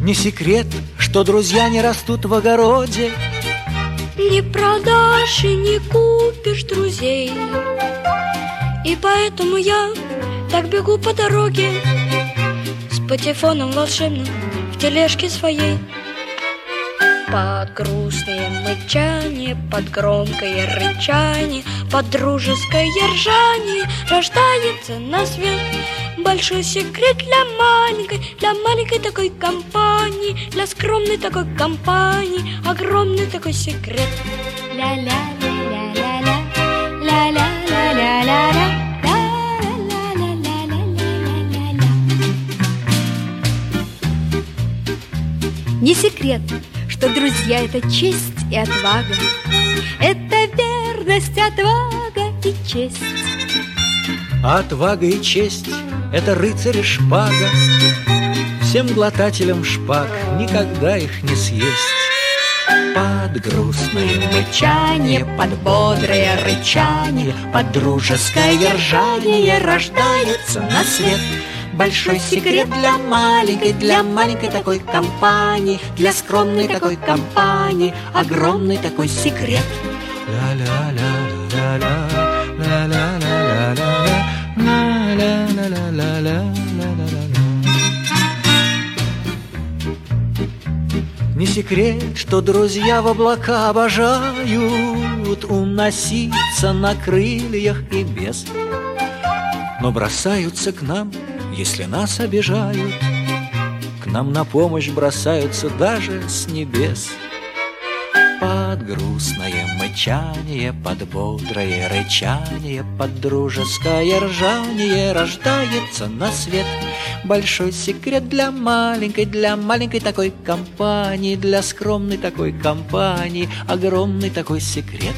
Не секрет, что друзья не растут в огороде. Не продашь и не купишь друзей. И поэтому я так бегу по дороге с патефоном волшебным в тележке своей. Под грустное мычание, под громкое рычание, под дружеское ржание рождается на свет большой секрет для маленькой такой компании, для скромной такой компании, огромный такой секрет. Ля-ля-ля-ля-ля-ля, ля-ля-ля-ля-ля-ля. Не секрет, что друзья — это честь и отвага, это верность, отвага и честь. Отвага и честь — это рыцарь и шпага. Всем глотателям шпаг никогда их не съесть. Под грустное мычание, под бодрое рычание, под дружеское ржание рождается на свет большой секрет для маленькой такой компании, для скромной такой компании, огромный такой секрет. Не секрет, что друзья в облака обожают уноситься на крыльях и без, но бросаются к нам, если нас обижают. К нам на помощь бросаются даже с небес. Под грустное мычание, под бодрое рычание, под дружеское ржание рождается на свет большой секрет для маленькой такой компании, для скромной такой компании, огромный такой секрет.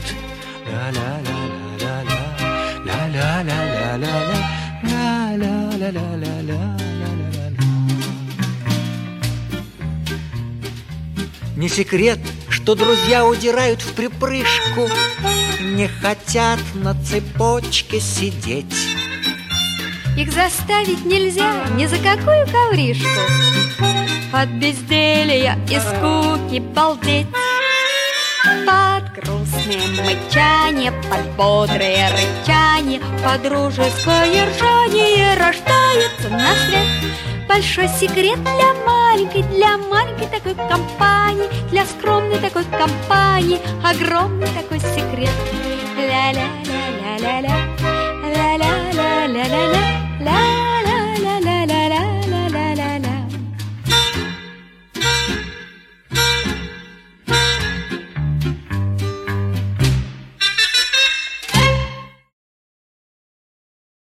Не секрет, что друзья удирают в припрыжку, не хотят на цепочке сидеть. Их заставить нельзя ни за какую ковришку, от безделья и скуки балдеть. Под грустное мычание, под бодрое рычание, под дружеское ржание рождается на свет большой секрет для маленькой такой компании, для скромной такой компании, огромный такой секрет. Ля-ля-ля-ля-ля-ля, ля-ля-ля-ля-ля-ля, ля.